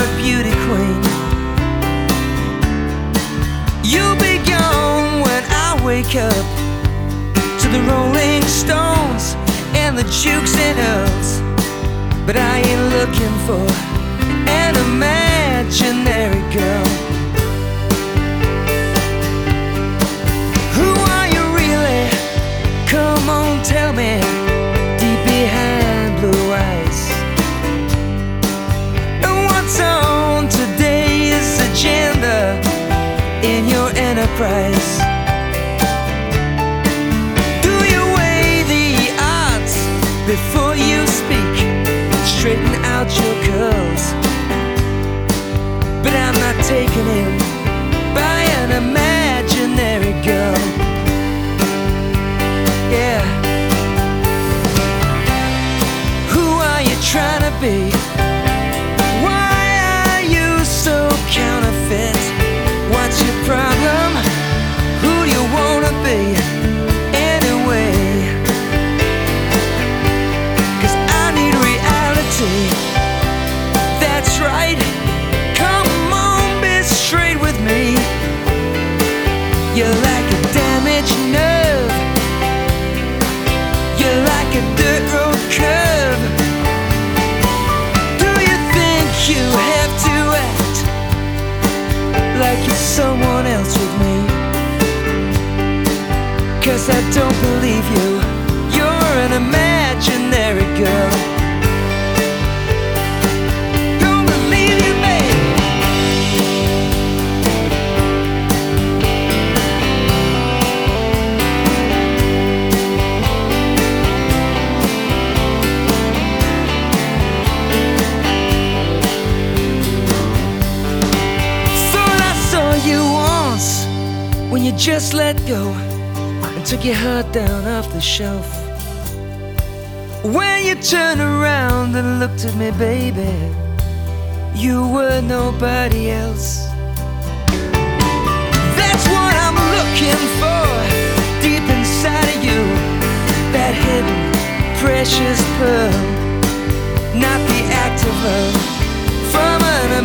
a beauty queen. You'll be gone when I wake up to the Rolling Stones and the Jukes and Earls. But I ain't looking for an imaginary girl. Who are you really? Come on, tell me, deep behind blue eyes. And what's on today's agenda in your enterprise? Do you weigh the odds before you speak? Straighten out your curls. But I'm not taken in by an imaginary girl. Yeah. Who are you trying to be? Why are you so counterfeit? What's your problem? Who do you wanna be anyway? 'Cause I need reality. That's right. Come on, be straight with me. You're like a damaged nerve. You're like a dirt road curve. Do you think you have to act like you're someone else with me? 'Cause I don't believe you. You're an imaginary girl. Don't believe you, babe. Thought I saw you once when you just let go and took your heart down off the shelf. When you turned around and looked at me, baby, you were nobody else. That's what I'm looking for deep inside of you. That hidden, precious pearl, not the act of love from an